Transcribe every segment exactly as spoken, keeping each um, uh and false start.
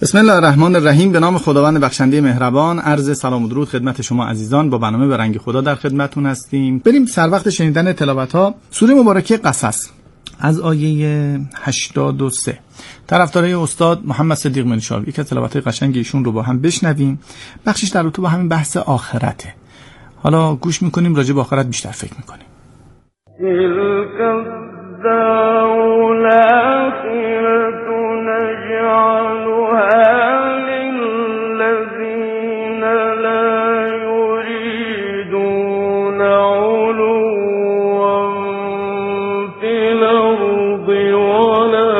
بسم الله الرحمن الرحیم. به نام خداوند بخشنده مهربان. عرض سلام و درود خدمت شما عزیزان. با برنامه به رنگ خدا در خدمتتون هستیم. بریم سر وقت شنیدن تلاوت ها. سوره مبارکه قصص از آیه هشتاد و سه. طرفدارای استاد محمد صدیق منشاوی، یک از تلاوت‌های قشنگ ایشون رو با هم بشنویم. بخشش در رابطه با همین بحث آخرته. حالا گوش میکنیم، راجع به آخرت بیشتر فکر میکنیم. تلك الدار الآخرة نجعلها للذين لا يريدون علوا في الأرض ولا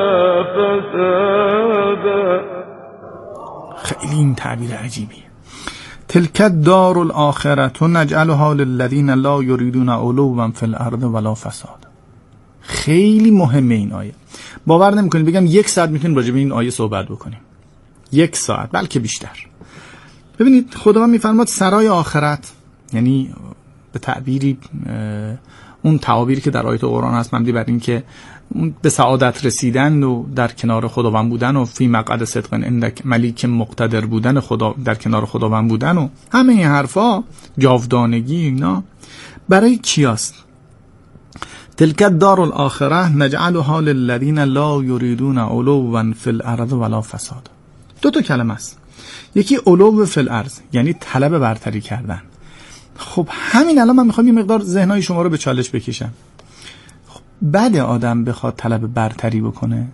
فسادا. خیلی این تعبیر عجیبیه. تلک الدار الآخرة نجعلها للذین لا یریدون علوا فی الارض ولا فساد. خیلی مهمه این آیه. باور نمی‌کنید بگم یک ساعت میتونیم راجع به این آیه صحبت بکنیم. یک ساعت بلکه بیشتر. ببینید خداوند میفرماد سرای آخرت، یعنی به تعبیری اون تعابیری که در آیات قرآن هست مبنی بر این که به سعادت رسیدن و در کنار خداوند بودن و فی مقعد صدق عند ملیک مقتدر بودن، خدا در کنار خداوند بودن و همه این حرفا، جاودانگی اینا برای کیاست؟ تلک الدار الاخره نجعلها للذین لا یریدون علوا فی الارض ولا فساد. دو تا کلمه است. یکی علو فی الارض، یعنی طلب برتری کردن. خب همین الان من میخوام یه مقدار ذهنای شما رو به چالش بکشم. خب بعد آدم بخواد طلب برتری بکنه،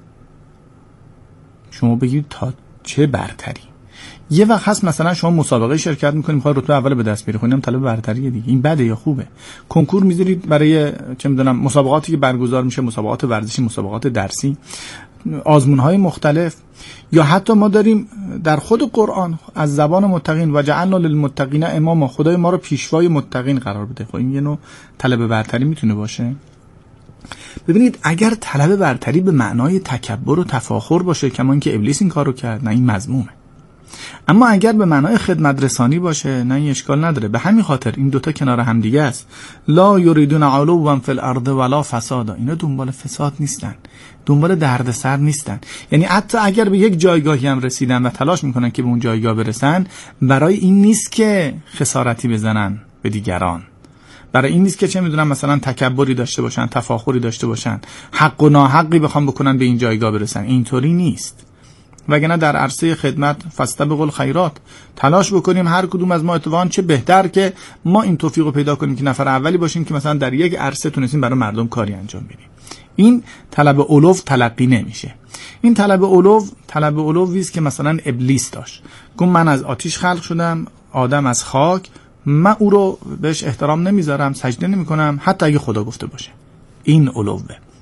شما بگید تا چه برتری؟ یه وقت هست مثلا شما مسابقه شرکت میکنید، میخواد رتبه اول به دست بیاری، خونم طلب برتریه دیگه. این بده یا خوبه؟ کنکور میذارید برای چه میدونم مسابقاتی که برگزار میشه، مسابقات ورزشی، مسابقات درسی، آزمون‌های مختلف. یا حتی ما داریم در خود قرآن از زبان متقین و جعلنا للمتقین اماما، خدای ما رو پیشوای متقین قرار بده. خب این یه نوع طلب برتری میتونه باشه. ببینید اگر طلب برتری به معنای تکبر و تفاخر باشه، کما اینکه ابلیس این کارو کرد، نه این مذمومه. اما اگر به معنای خدمت رسانی باشه، نه این اشکال نداره. به همین خاطر این دوتا کنار هم دیگه است. لا یریدون علوا فی الارض ولا فسادا. اینا دنبال فساد نیستن، دنبال دردسر نیستن. یعنی حتی اگر به یک جایگاهی هم رسیدن و تلاش میکنن که به اون جایگاه برسن، برای این نیست که خسارتی بزنن به دیگران، برای این نیست که چه میدونم مثلا تکبری داشته باشن، تفاخری داشته باشن، حق و ناحقی بخوام بکنن به این جایگاه برسن. اینطوری نیست. وگرنه در عرصه خدمت فاستبقوا الخیرات، تلاش بکنیم هر کدوم از ما اتفاقا چه بهتر که ما این توفیق رو پیدا کنیم که نفر اولی باشیم که مثلا در یک عرصه تونستیم برای مردم کاری انجام بدیم. این طلب علو تلقی نمیشه. این طلب علو طلب علویی است که مثلا ابلیس داشت. گفت من از آتش خلق شدم، آدم از خاک، من او رو بهش احترام نمیذارم، سجده نمیکنم حتی اگه خدا گفته باشه. این علوه.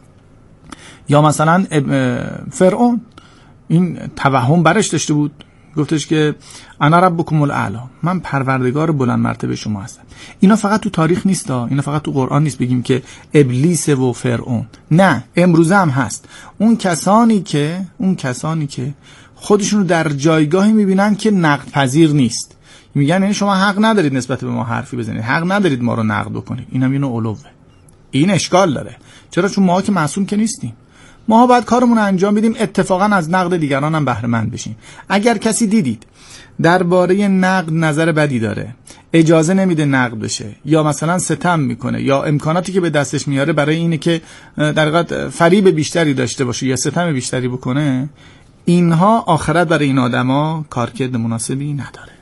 یا مثلا فرعون این توهم برش داشته بود، گفتش که انا ربکم الاعلی، من پروردگار بلند مرتبه شما هستم. اینا فقط تو تاریخ نیستا، اینا فقط تو قرآن نیست بگیم که ابلیس و فرعون، نه، امروزه هم هست. اون کسانی که اون کسانی که خودشون رو در جایگاهی میبینن که نقد پذیر نیست، میگن یعنی شما حق ندارید نسبت به ما حرفی بزنید، حق ندارید ما رو نقد بکنید. اینم یه نوع علوه. این اشکال داره. چرا؟ چون ما که معصوم که نیستیم. ما باید کارمون رو انجام بدیم، اتفاقا از نقد دیگران هم بهره مند بشیم. اگر کسی دیدید درباره نقد نظر بدی داره، اجازه نمیده نقد بشه، یا مثلا ستم میکنه، یا امکاناتی که به دستش میاره برای اینه که در واقع فریب بیشتری داشته باشه یا ستم بیشتری بکنه، اینها آخرت برای این آدما کارکرد مناسبی نداره.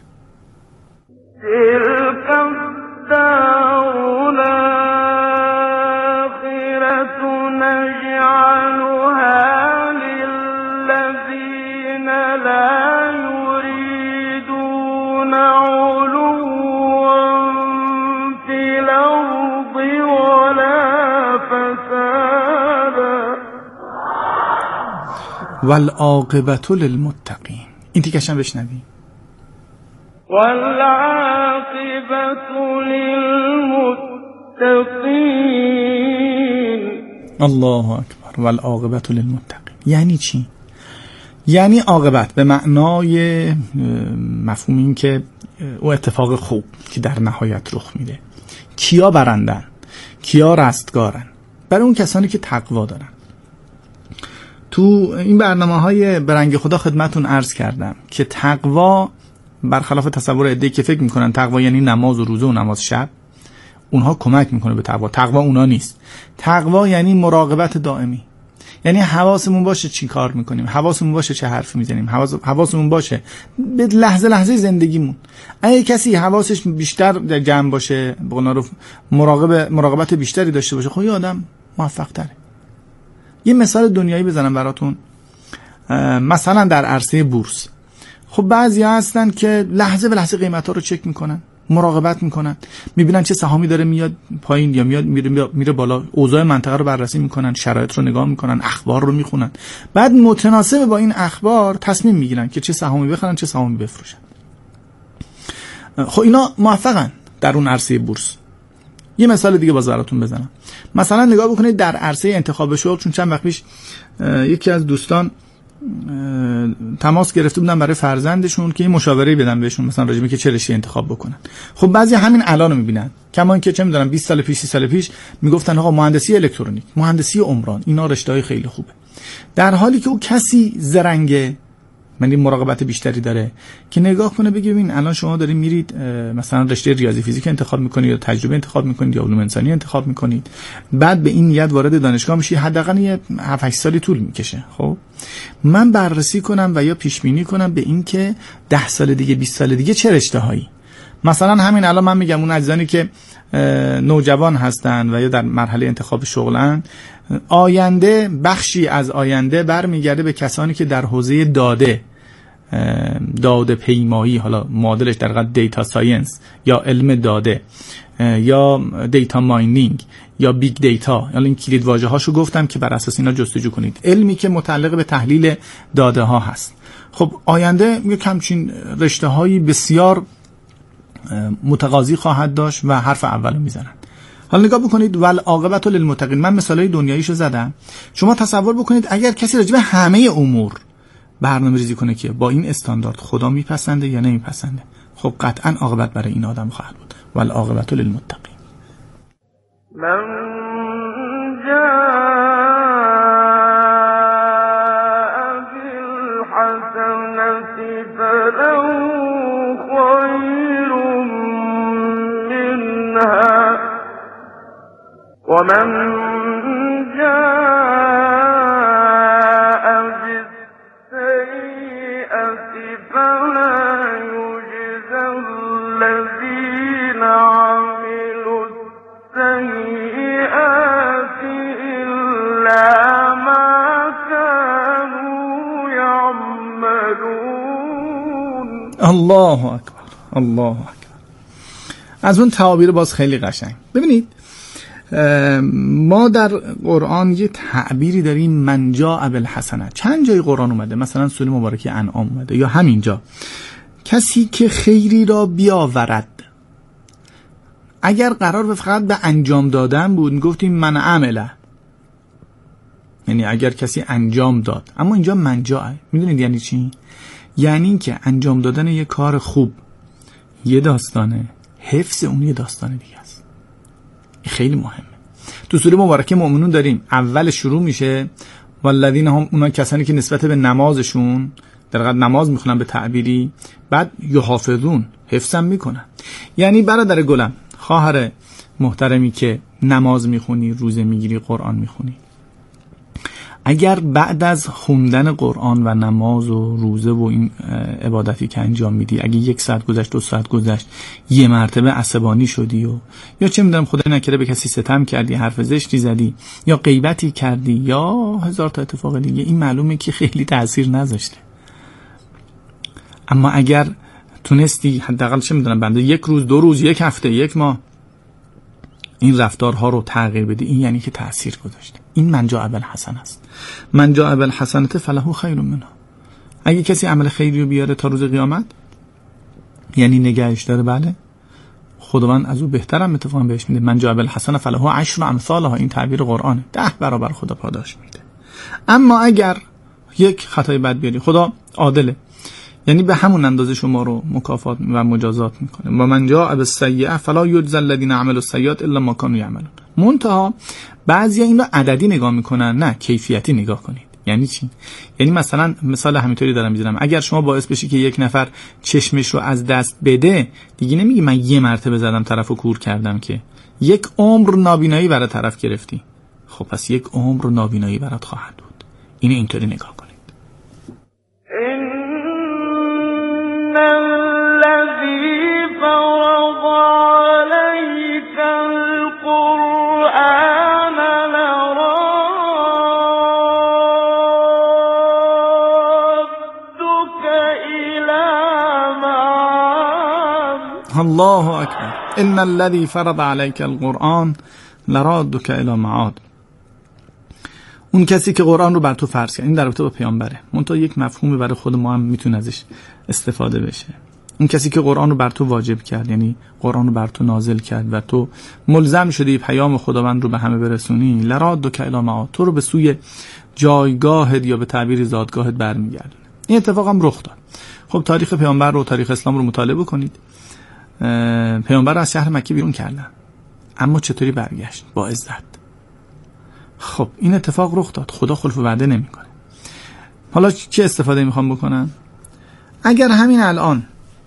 والعاقبة للمتقین. این تیکشم بشنوی. والعاقبة للمتقین. الله اکبر. والعاقبة للمتقین یعنی چی؟ یعنی عاقبت به معنای مفهوم این که او اتفاق خوب که در نهایت رخ میده. کیا برندن؟ کیا رستگارن؟ برای اون کسانی که تقوا دارن. تو این برنامه‌های برنگ خدا خدمتون عرض کردم که تقوا برخلاف تصور عده‌ای که فکر میکنن تقوا یعنی نماز و روزه و نماز شب، اونها کمک میکنه به تقوا. تقوا اونا نیست. تقوا یعنی مراقبت دائمی، یعنی حواسمون باشه چی کار میکنیم، حواسمون باشه چه حرفی میزنیم، حواس حواسمون باشه به لحظه لحظه زندگیمون. اگه کسی حواسش بیشتر جمع باشه، به قول معروف مراقب مراقبت بیشتری داشته باشه، خب یه آدم موفق تره. یه مثال دنیایی بزنم براتون. مثلا در عرصه بورس، خب بعضی هستن که لحظه به لحظه قیمتا رو چک میکنن، مراقبت میکنن، میبینن چه سهامی داره میاد پایین یا میاد میره, میره بالا، اوضاع منطقه رو بررسی میکنن، شرایط رو نگاه میکنن، اخبار رو میخونن، بعد متناسب با این اخبار تصمیم میگیرن که چه سهامی بخرن چه سهامی بفروشن. خب اینا موفقن در اون عرصه بورس. یه مثال دیگه باز براتون بزنم. مثلا نگاه بکنید در عرصه انتخاب شغل، چون چند وقت پیش یکی از دوستان تماس گرفته بودن برای فرزندشون که یه مشاوره بدن بهشون، مثلا راجع به که چه رشته انتخاب بکنن. خب بعضی همین الانو میبینن، کما اینکه چه میدونم بیست سال پیش سی سال پیش میگفتن آقا مهندسی الکترونیک، مهندسی عمران، اینا رشته‌های خیلی خوبه، در حالی که او کسی زرنگه، یعنی مراقبت بیشتری داره که نگاه کنه بگه ببین الان شما دارید میرید مثلا رشته ریاضی فیزیک انتخاب میکنید یا تجربه انتخاب میکنید یا علوم انسانی انتخاب میکنید، بعد به این نیت وارد دانشگاه میشی، حداقل یه هفت هشت سالی طول میکشه. خب من بررسی کنم و یا پیش بینی کنم به این که ده سال دیگه بیست سال دیگه چه رشته هایی، مثلا همین الان من میگم اون عزیزانی که نوجوان هستن و یا در مرحله انتخاب شغلن، آینده بخشی از آینده برمیگرده به کسانی که در حوزه داده داده پیمایی، حالا معادلش در واقع دیتا ساینس یا علم داده یا دیتا ماینینگ یا بیگ دیتا، حالا این کلید واژه هاشو گفتم که بر اساس اینا جستجو کنید، علمی که متعلق به تحلیل داده ها هست. خب آینده یک همچین رشته هایی بسیار متقاضی خواهد داشت و حرف اولو میزنن. حالا نگاه بکنید والعاقبت للمتقین. من مثالای دنیاییشو زدم، شما تصور بکنید اگر کسی راجع به همه امور برنامه ریزی کنه که با این استاندارد خدا میپسنده یا نمیپسنده، خب قطعا عاقبت برای این آدم خواهد بود. والعاقبت للمتقین. من جاء بالحسنة فله خير منها ومن جاء الله اکبر، الله اکبر. از اون تعابیر باز خیلی قشنگ. ببینید ما در قرآن یه تعبیری داریم من جاء بالحسنه. چند جای قرآن اومده، مثلا سوره مبارکه انعام اومده یا همینجا، کسی که خیری را بیاورد. اگر قرار به فقط به انجام دادن بود میگفتیم من عمله، یعنی اگر کسی انجام داد، اما اینجا من جاء. میدونید یعنی چی؟ یعنی این که انجام دادن یه کار خوب یه داستانه، حفظ اون یه داستان دیگه است. خیلی مهمه. تو سوره مبارکه مؤمنون داریم، اول شروع میشه والذین هم، اونا کسانی که نسبت به نمازشون در واقع نماز میخونن به تعبیری، بعد یحافظون، حفظم میکنن. یعنی برادر گلم، خواهر محترمی که نماز میخونی، روزه میگیری، قرآن میخونی، اگر بعد از خوندن قرآن و نماز و روزه و این عبادتی که انجام میدی، اگه یک ساعت گذشت، دو ساعت گذشت، یه مرتبه عصبانی شدی و یا چه میدونم خدای نکرده به کسی ستم کردی، حرف زشتی زدی یا غیبتی کردی یا هزار تا اتفاق دیگه، این معلومه که خیلی تأثیر نذاشته. اما اگر تونستی حداقل چه میدونم بنده یک روز، دو روز، یک هفته، یک ماه این رفتارها رو تغییر بدی، این یعنی که تأثیر گذاشته. این من جاء بالحسنه است. من جاء بالحسنه فله خیر منها. اگه کسی عمل خیری رو بیاره تا روز قیامت، یعنی نگهش داره، بله، خداوند از او بهترم اتفاقا بهش میده. من جاء بالحسنه فله عشر امثالها، این تعبیر قرآنه، ده برابر خدا پاداش میده. اما اگر یک خطای بد بیاری، خدا عادله، یعنی به همون اندازه شما رو مکافات و مجازات میکنه. و من جاء بالسیئه فلا یجزی الذین عملوا السیئات الا ما کانوا یعملون. منتها بعضیا این رو عددی نگاه میکنن، نه کیفیتی نگاه کنید. یعنی چی؟ یعنی مثلا مثال همینطوری دارم میزنم، اگر شما باعث بشی که یک نفر چشمش رو از دست بده، دیگه نمیگی من یه مرتبه زدم طرفو کور کردم، که یک عمر نابینایی برای طرف گرفتی. خب پس یک عمر نابینایی برات خواهد بود. اینو اینطوری نگاه کنید. ان الذی فرض علیک القرآن لرادک الی معاد. الله اکبر. ان الذی فرض علیک القرآن لرادک الی معاد. اون کسی که قرآن رو بر تو فرض کرد، این در رابطه با پیامبره، منتها یک مفهومی برای خود ما هم میتونه ازش استفاده بشه. اون کسی که قرآن رو بر تو واجب کرد، یعنی قرآن رو بر تو نازل کرد و تو ملزم شدی پیام خداوند رو به همه برسونی، لرادک الی معاد، تو رو به سوی جایگاهت یا به تعبیر زادگاهت برمیگردونه. این اتفاق هم رخ داد. خب تاریخ پیامبر رو، تاریخ اسلام رو مطالعه کنید. پیامبر رو از شهر مکه بیرون کردن، اما چطوری برگشت؟ با عزت. خب این اتفاق رخ داد. خدا خلف وعده نمیکنه. حالا چه استفاده میخوام بکنم؟ اگر همین الان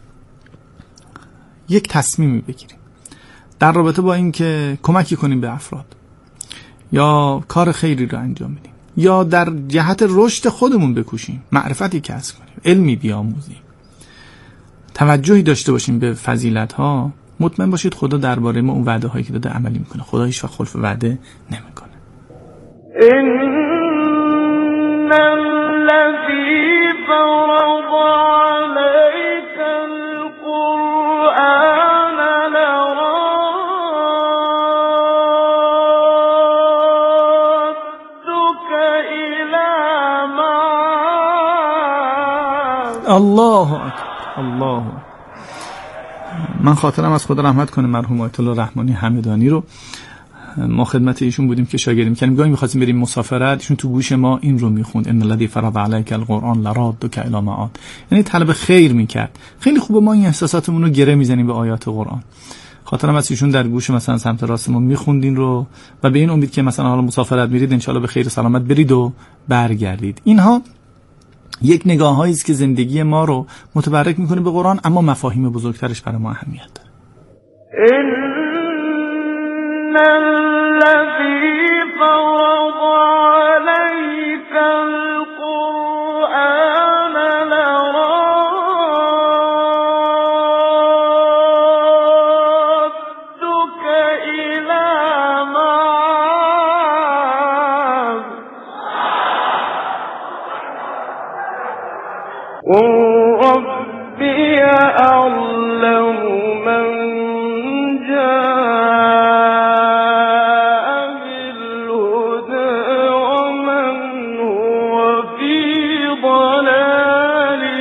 یک تصمیمی بگیریم در رابطه با این که کمکی کنیم به افراد، یا کار خیری رو انجام بدیم، یا در جهت رشد خودمون بکوشیم، معرفتی کسب کنیم، علمی بیاموزیم، توجهی داشته باشیم به فضیلت ها، مطمئن باشید خدا درباره ما اون وعده هایی که داده عملی میکنه. خدا هیچ وقت خلف وعده نمیکنه. ان الذی فرض علیک القرآن لرادک الی معاد. الله اکبر. الله. من خاطرم از خدا رحمت کنه مرحوم آیت الله رحمانی همدانی رو، ما خدمت ایشون بودیم که شاگردی می‌کردیم، گاهی می‌خواستیم بریم مسافرت، ایشون تو گوش ما این رو می‌خوند، ان الذی فرض علیک القرآن لرادک الی معاد، یعنی طلب خیر می‌کرد. خیلی خوبه ما این احساساتمون رو گره می‌زنیم به آیات قرآن. خاطرم از ایشون در گوش مثلا سمت راست ما می‌خوندین رو و به این امید که مثلا حالا مسافرت میرید ان شاءالله به خیر و سلامت برید و برگردید. اینها یک نگاه‌هایی است که زندگی ما رو متبرک می‌کنه به قرآن، اما مفاهیم بزرگترش برای ما اهمیت داره. ان الذی فرض علیک القرآن لرادک الی معاد. ربی اعلم من جاء بالهدى ومن هو فی ضلال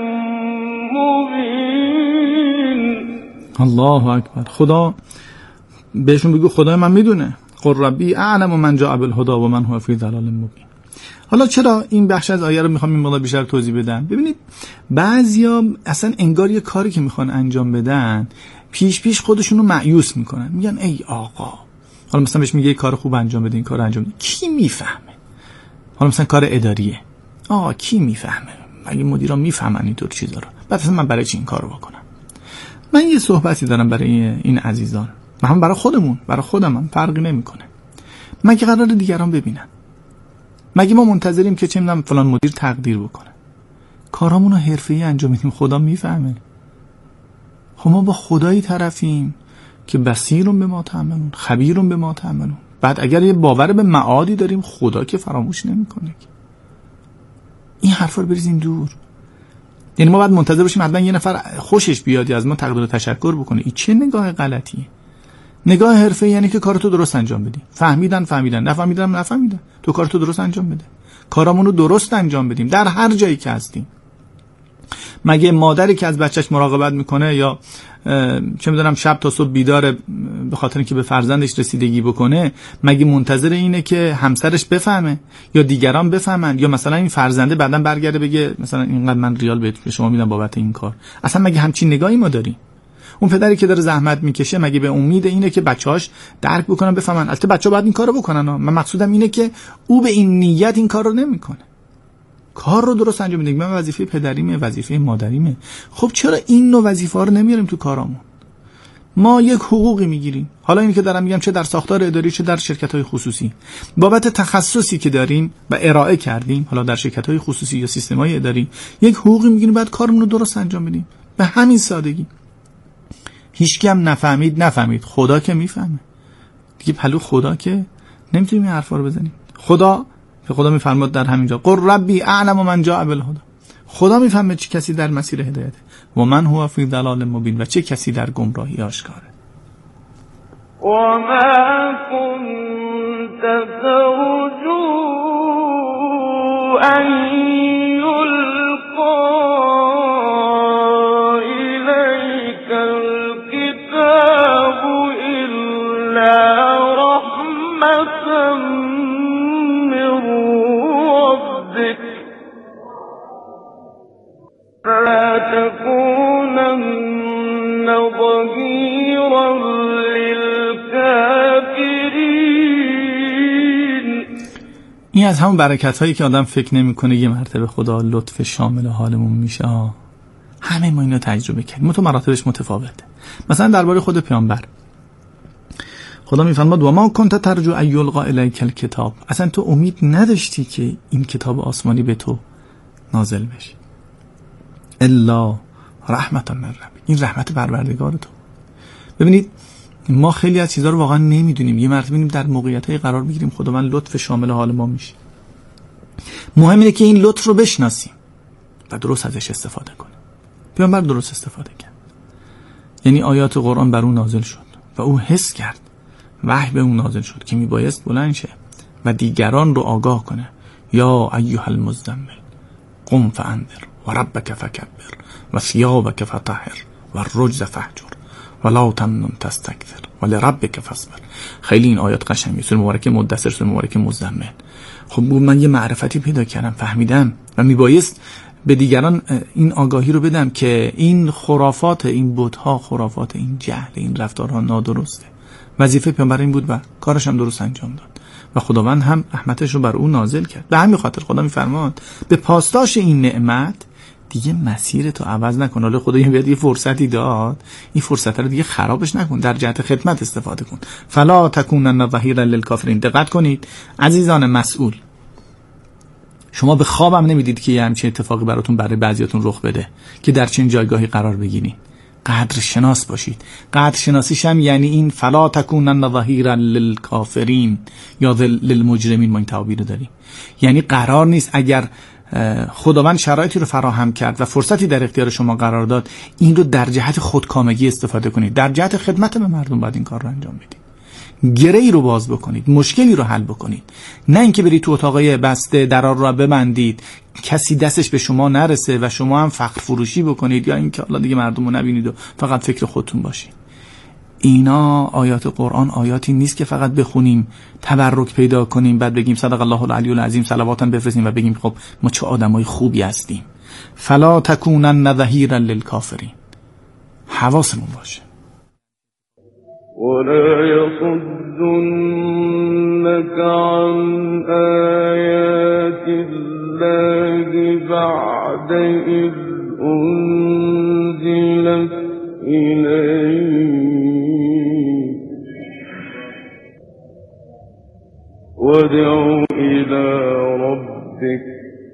مبین. الله اکبر. خدا بهشون بگو خدای من میدونه، قل ربی اعلم من جاء بالهدى و من هو فی ضلال مبین. حالا چرا این بخش از آیه رو میخوام این مقدار بیشتر توضیح بدم؟ ببینید بعضیا اصلا انگار یه کاری که میخوان انجام بدن پیش پیش خودشون رو مایوس میکنن، میگن ای آقا، حالا مثلا بهش میگه کار خوب انجام بده، این کار انجام بده، کی میفهمه؟ حالا مثلا کار اداریه، آقا کی میفهمه؟ مگه مدیرا میفهمن اینطور چیزا رو؟ بعد اصلا من برای چی این کارو بکنم؟ من یه صحبتی دارم برای این عزیزان، من برای خودمون، برای خودم هم فرقی نمیکنه. مگه قرار دیگران ببینن؟ مگه ما منتظریم که چه میدونم فلان مدیر تقدیر بکنه؟ کارامون رو حرفه‌ای انجام میدیم، خدا میفهمه. خب ما با خدایی طرفیم که بصیرون به ما تعملون، خبیرون به ما تعملون. بعد اگر یه باور به معادی داریم، خدا که فراموش نمیکنه. این حرفا رو بریزین دور. یعنی ما باید منتظر باشیم حتما یه نفر خوشش بیاد از ما تقدیر و تشکر بکنه. این چه نگاه غلطیه؟ نگاه حرفه‌ای یعنی که کارتو درست انجام بدی. فهمیدن فهمیدن، نفهمیدن نفهمیدن. تو کارتو درست انجام بده. کارامونو درست انجام بدیم در هر جایی که هستیم. مگه مادری که از بچهش مراقبت میکنه یا چه میدونم شب تا صبح بیداره به خاطر اینکه به فرزندش رسیدگی بکنه، مگه منتظر اینه که همسرش بفهمه یا دیگران بفهمن یا مثلا این فرزنده بعداً برگرده بگه مثلا اینقدر من ریال به شما میدم بابت این کار؟ اصلا مگه همچین نگاهی ما داریم؟ اون پدری که داره زحمت میکشه مگه به امید اینه که بچه‌هاش درک بکنن بفهمن؟ البته بچه‌ها باید این کارو بکنن ها. من مقصودم اینه که او به این نیت این کار رو نمیکنه. کار رو درست انجام میدیم. من وظیفه پدریمه، وظیفه مادریمه. خب چرا این نوع وظیفه‌ها رو نمیاریم تو کارامون؟ ما یک حقوقی میگیریم، حالا اینی که دارم میگم چه در ساختار اداری چه در شرکت‌های خصوصی، بابت تخصصی که داریم و ارائه کردیم، حالا در شرکت‌های خصوصی یا سیستم‌های اداری یک حقوقی میگیریم، بعد کارمون رو درست انجام بدیم. به همین سادگی. هیچکی هم نفهمید نفهمید، خدا که میفهمه دیگه. پلو خدا که نمیتونیم این حرفا رو بزنیم. خدا که خدا میفرماد در همینجا قل ربی اعلم من جاء بالهدی، خدا میفهمه چه کسی در مسیر هدایته و من هو فی ضلال مبین، و چه کسی در گمراهی آشکاره. و ما كنت ترجو ان یلقا الیک الكتاب الا رحمة من ربک فلا تكونن ظهيرا للكافرين. این از همون برکت هایی که آدم فکر نمیکنه یه مرتبه خدا لطف شامل حالمون میشه. همه ما اینو تجربه کردیم، تو مراتبش متفاوته. مثلا درباره خود پیامبر خدا میفرماد و ما کنت ترجو ان یلقا الیک الکتاب، اصلا تو امید نداشتی که این کتاب آسمانی به تو نازل بشه، الا رحمت من ربک، این رحمت پروردگار تو. ببینید ما خیلی از چیزا رو واقعا نمیدونیم، یه مرتبه ببینیم در موقعیت‌های قرار میگیریم خداوند لطف شامل حال ما میشه. مهم اینه که این لطف رو بشناسیم و درست ازش استفاده کنیم. پیامبر درست استفاده کرد، یعنی آیات قرآن بر اون نازل شد و او حس کرد، وحی به اون نازل شد که میبایست بلند شه و دیگران رو آگاه کنه. یا ایها المزمل قم فانذر و ربک فکبر و ثیابک فطهر و الرجز فهجر ولا تمنن تستكثر ولربک فاصبر. خیلی این آیات قشنگه. سوره مبارکه مدثر، سوره مبارکه مزمل. خب من یه معرفتی پیدا کردم، فهمیدم و میبایست به دیگران این آگاهی رو بدم که این خرافات، این بت‌ها خرافات، این جهل، این رفتارها نادرسته. وظیفه پیامبر این بود و کارش هم درست انجام داد و خداوند هم رحمتش رو بر اون نازل کرد. به همین خاطر خدا میفرماد به پاسداشت این نعمت دیگه مسیرتو عوض نکن. حالا خدا یه فرصتی داد، این فرصت رو دیگه خرابش نکن، در جهت خدمت استفاده کن. فلا تکونن ظهیرا للکافرین. دقت کنید عزیزان مسئول، شما به خوابم نمیدید که یه همچین اتفاقی براتون برای بعضیاتون رخ بده که در چنین جایگاهی قرار بگیرین. قدر شناس باشید. قدر شناسیش هم یعنی این فلا تکونن ظهیرا للکافرین یا للمجرمین. ما این تعبیر رو داریم، یعنی قرار نیست اگر خداوند شرایطی رو فراهم کرد و فرصتی در اختیار شما قرار داد این رو در جهت خودکامگی استفاده کنید. در جهت خدمت به مردم باید این کار رو انجام بدید. گره‌ای رو باز بکنید، مشکلی رو حل بکنید، نه اینکه برید تو اتاقای بسته درا رو ببندید کسی دستش به شما نرسه و شما هم فقر فروشی بکنید یا اینکه الله دیگه مردم رو نبینید و فقط فکر خودتون باشید. اینا آیات قرآن آیاتی نیست که فقط بخونیم تبرک پیدا کنیم بعد بگیم صدق الله العلی العظیم صلواتاً بفرستیم و بگیم خب ما چه آدمای خوبی هستیم. فلا تکونن ظهیرا للکافرین. حواسمون باشه. ولا يصدنك عن آيات الله بعد إذ أنزلت إليك وادع إلى ربك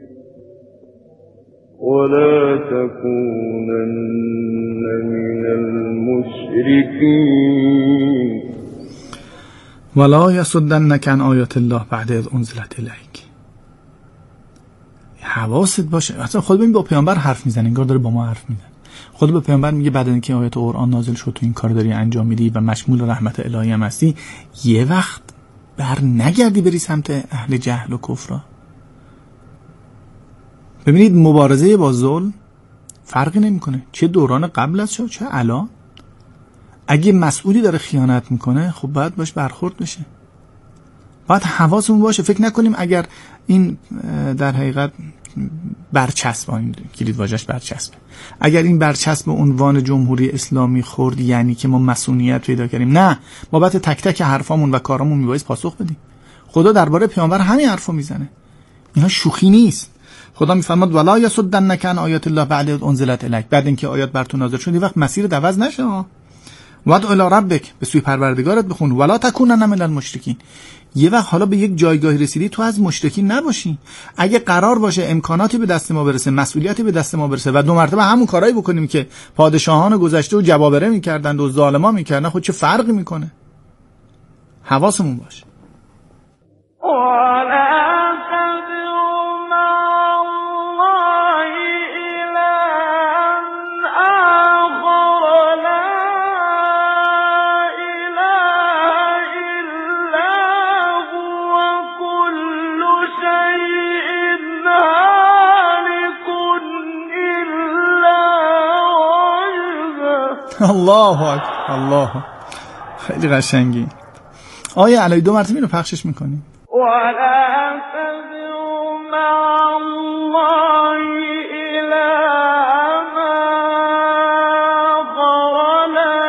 ولا تكونن من المشركين. ولا يصدنك عن آیات الله بعد اذ انزلت الیک. حواست باشه. اصلا خود ببین با پیامبر حرف میزنه، انگار داره با ما حرف میزنه. خود به پیامبر میگه بعد اینکه آیات قرآن نازل شد تو این کار داری انجام میدی و مشمول رحمت الهی هم هستی، یه وقت بر نگردی بری سمت اهل جهل و کفر. ببینید مبارزه با ظلم فرقی نمیکنه چه دوران قبل از شد چه الان. اگه مسئولی داره خیانت میکنه خب باید باش برخورد بشه. باید حواسمون باشه، فکر نکنیم اگر این در حقیقت برچسب، این کلید واژه‌اش برچسبه، اگر این برچسب به عنوان جمهوری اسلامی خورد یعنی که ما مسئولیت پیدا کردیم. نه، بابت تک تک حرفامون و کارامون میبایست پاسخ بدیم. خدا درباره پیامبر همین حرفو میزنه. اینا شوخی نیست. خدا میفرماد ولا یصدنک عن آیات الله بعد انزلت الیک، بعد اینکه آیات بر تو نازل شد وقت مسیر عوض نشه. وادع الی ربک، به سوی پروردگارت بخون. ولا تکونن من المشرکین، یه وقت حالا به یک جایگاهی رسیدی تو از مشرکین نباشی. اگه قرار باشه امکاناتی به دست ما برسه، مسئولیتی به دست ما برسه و دو مرتبه همون کارایی بکنیم که پادشاهان گذشته و جبابره میکردن و ظالما میکردن، خود چه فرقی میکنه؟ حواسمون باشه. الله اکبر، الله، خیلی قشنگی. آیه علی دو مرتبه اینو پخشش میکنی. ولا تدعوا مع الله إلها آخر لا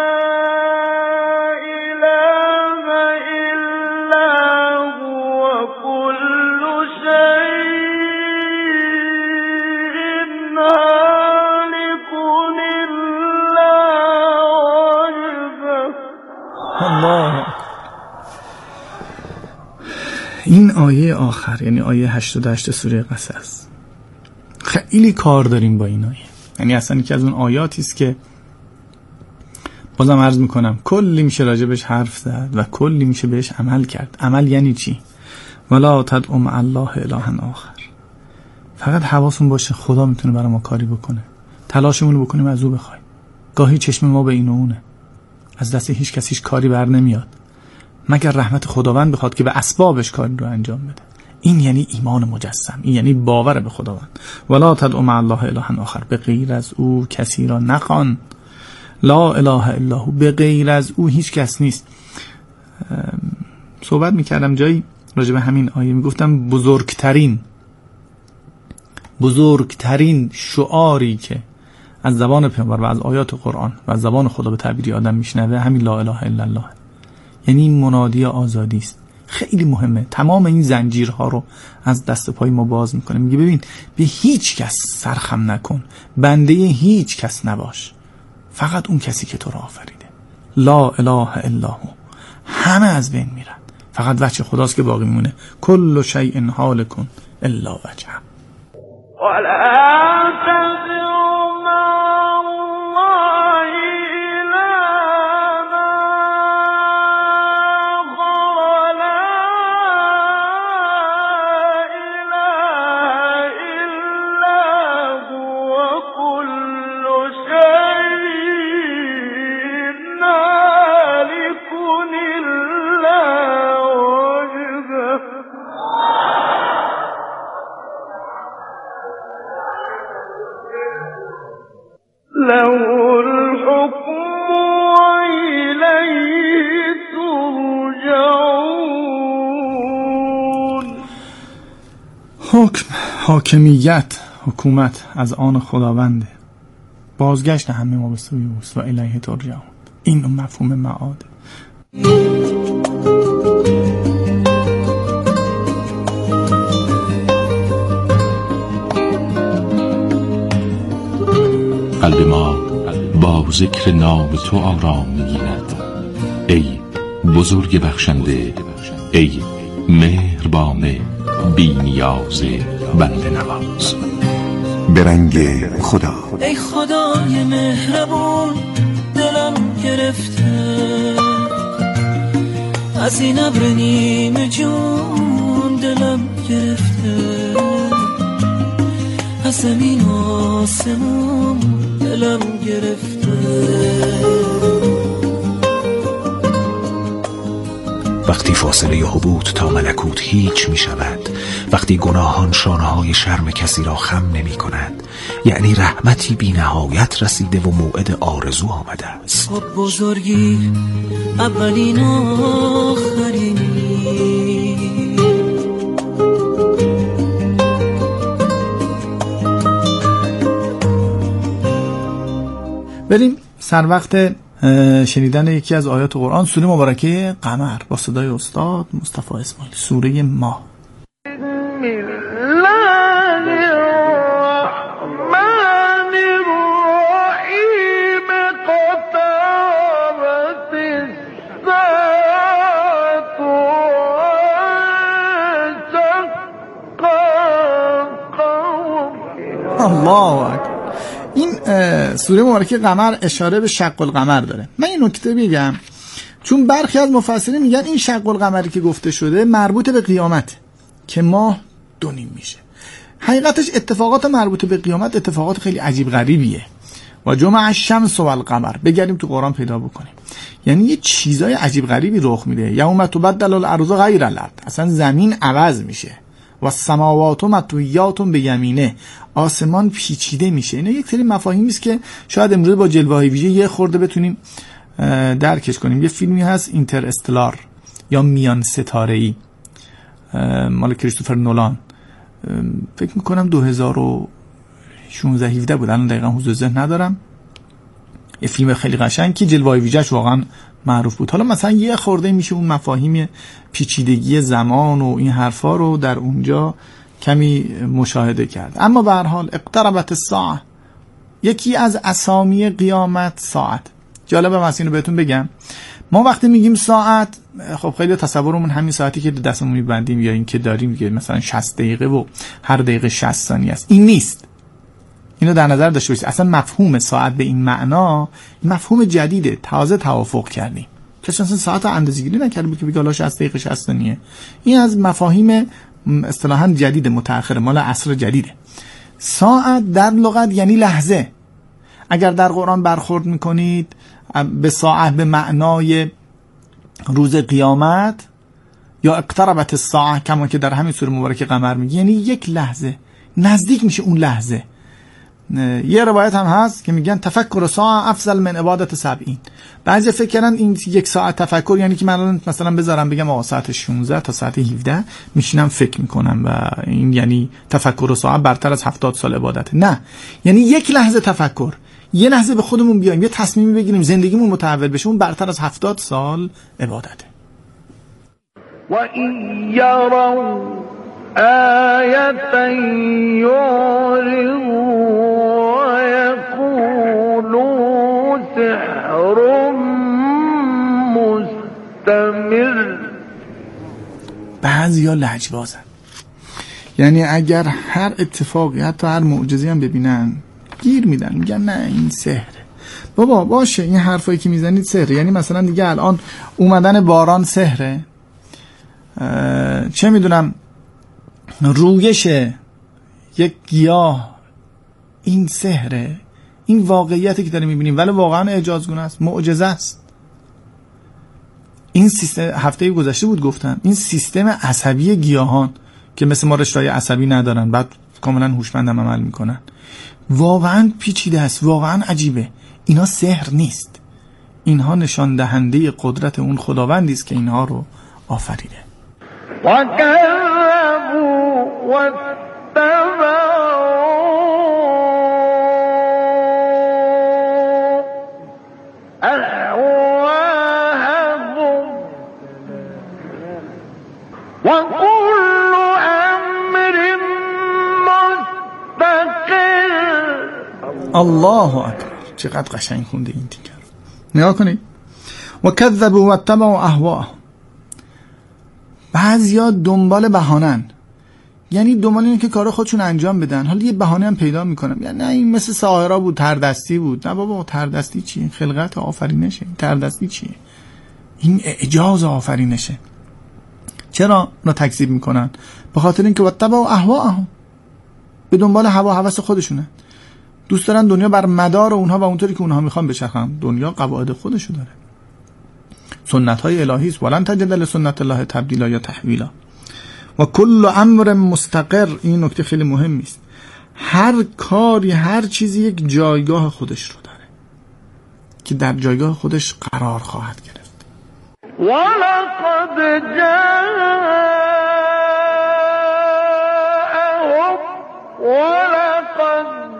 إله إلا هو كل شيء هالك إلا وجهه. الله. این آیه آخر یعنی آیه هشتاد و هشت سوره قصص، خیلی کار داریم با این آیه. یعنی اصلا یکی از اون آیاتی است که بازم عرض میکنم کلی میشه راجبش حرف زد و کلی میشه بهش عمل کرد. عمل یعنی چی؟ ولا تدعوا مع الله اله آخر. فقط حواسون باشه خدا میتونه برای ما کاری بکنه، تلاشمون رو بکنیم از او بخوایم. گاهی چشم ما به این و اونه، از دست هیچ کسیش کاری بر نمیاد مگر رحمت خداوند بخواد که به اسبابش کاری رو انجام بده. این یعنی ایمان مجسم، این یعنی باور به خداوند. ولا تدعوا مع الله اله آخر، به غیر از او کسی را نخوان. لا اله الا هو، به غیر از او هیچ کس نیست. صحبت میکردم جایی راجع به همین آیه، میگفتم بزرگترین بزرگترین شعاری که از زبان پیامبر و از آیات قرآن و از زبان خدا به تعبیری آدم میشنوه همین لا اله الا الله، یعنی این منادی آزادی است. خیلی مهمه. تمام این زنجیرها رو از دست پای ما باز میکنه. میگه ببین به هیچ کس سرخم نکن، بنده هیچ کس نباش، فقط اون کسی که تو رو آفریده. لا اله الا هو. همه از بین میرن، فقط وجه خداست که باقی میمونه. کل شیء هالک الا وجهه. ولا تدعوا مع الله إلها آخر لا إله إلا هو كل شيء هالك إلا وجهه. له الحكم وإليه ترجعون. حکم، حاکمیت، حکومت از آن خداونده، بازگشت همه ما به سوی اوست و الیه ترجعون. این مفهوم معاده. قلب ما با ذکر نام تو آرام می‌گیرد. ای بزرگ بخشنده، ای مهربان بی نیاز بنده نواز. به رنگ خدا. ای خدای مهربون، دلم گرفته از این ابر نیمه جون، دلم گرفته از زمین و آسمون، دلم گرفته. وقتی فاصله حبوط تا ملکوت هیچ می شود، وقتی گناهان شانه‌های شرم کسی را خم نمی کند، یعنی رحمتی بی نهایت رسیده و موعد آرزو آمده است. خب بزرگی اولین آخرینی. بریم سر وقت شنیدن یکی از آیات قرآن، سوره مبارکه قمر با صدای استاد مصطفی اسماعیلی، سوره ماه. بسم الله الله اکبر. این سوره مبارکه قمر اشاره به شق القمر داره. من این نکته بگم چون برخی از مفسرین میگن این شق القمری که گفته شده مربوط به قیامت که ماه دو نیم میشه. حقیقتش اتفاقات مربوط به قیامت اتفاقات خیلی عجیب غریبیه. و جمع الشمس و القمر بگردیم تو قرآن پیدا بکنیم، یعنی یه چیزای عجیب غریبی رخ میده. یوم تبدل الارض غیر الارض، اصلا زمین عوض میشه. و السماوات مطویات بیمینه، آسمان پیچیده میشه. اینا یک سری مفاهیمی است که شاید امروز با جلوه‌های ویژه یه خورده بتونیم درکش کنیم. یه فیلمی هست اینتر استلار یا میان ستاره‌ای مال کریستوفر نولان، فکر میکنم دو هزار و شانزده هفده بود، الان دقیقا حضور ذهن ندارم. یه فیلم خیلی قشنگ که جلوه‌های ویژه‌اش واقعا معروف بود. حالا مثلا یه خورده میشه اون مفاهیم پیچیدگی زمان و این حرفا رو در اونجا کمی مشاهده کرد. اما به هر حال اقتربت الساعه، یکی از اسامی قیامت ساعت. جالبه مثلا اینو بهتون بگم، ما وقتی میگیم ساعت خب خیلی تصورمون همین ساعتی که دستمون میبندیم یا این که داریم میگه مثلا شصت دقیقه و هر دقیقه شصت ثانیه است. این نیست. اینو در نظر داشته باشید. اصلا مفهوم ساعت به این معنا مفهوم جدیده، تازه توافق کردیم. کسی اصلا ساعت اندازه‌گیری نکرده بود که بگه حالا شصت دقیقه شصت ثانیه. این از مفاهیم اصطلاحاً جدید متأخر مال عصر جدیده. ساعت در لغت یعنی لحظه. اگر در قرآن برخورد میکنید به ساعت به معنای روز قیامت یا اقتربت الساعه کما که در همین سوره مبارکه قمر میگه، یعنی یک لحظه نزدیک میشه اون لحظه. یه روایت هم هست که میگن تفکر ساعه افضل من عبادت سبعین. بعضی فکر کردن این یک ساعت تفکر یعنی که من مثلا بذارم بگم آقا ساعت شانزده تا ساعت هفده میشینم فکر میکنم و این یعنی تفکر ساعه برتر از هفتاد سال عبادت. نه، یعنی یک لحظه تفکر، یه لحظه به خودمون بیایم یه تصمیمی بگیریم زندگیمون متحول بشه، اون برتر از هفتاد سال عبادته. و این یروا آیتا یعرضوا و یقولوا سحر مستمر. بعضی ها لجبازن، یعنی اگر هر اتفاقی حتی هر معجزه‌ای هم ببینن گیر میدن، میگن نه این سحره. بابا باشه این حرفایی که میزنید سحره، یعنی مثلا دیگه الان اومدن باران سحره، چه میدونم رویش یک گیاه این سحره. این واقعیتی که داریم میبینیم ولی واقعا اعجازگونه است، معجزه است. این سیستم هفته گذشته بود گفتم این سیستم عصبی گیاهان که مثل ما رشته‌های عصبی ندارن بعد کاملا هوشمند هم عمل میکنن، واقعا پیچیده است، واقعا عجیبه. اینا سحر نیست، اینها نشان دهنده قدرت اون خداوندی است که اینها رو آفریده. و کذبوا و اتبعوا اهواءهم و كل امر مستقر. الله اکبر، چقدر قشنگ خونده این تیکر. نگاه کنید. و کذبوا و اتبعوا اهواءهم. بعضیا دنبال بهانن، یعنی دنبال اینه که کار خودشون انجام بدن، حالا یه بهانه هم پیدا میکنن، یعنی نه این مثل ساحرا بود، تردستی بود. نه بابا تردستی چیه؟ خلقت آفرینشه. تردستی چیه؟ این اعجاز آفرینشه. چرا اونا تکذیب میکنن؟ به خاطر اینکه واتبعوا اهواءهم، به دنبال هوا هوس خودشونه. دوست دارن دنیا بر مدار اونها و اونطوری که اونها میخوان بچرخن. دنیا قواعد خودشو داره، سنت های الهی است. ولن تجد لسنت الله تبدیلا یا تحویلا. و کل امر مستقر. این نکته خیلی مهمی است. هر کاری هر چیزی یک جایگاه خودش رو داره که در جایگاه خودش قرار خواهد گرفت. ولقد جاءهم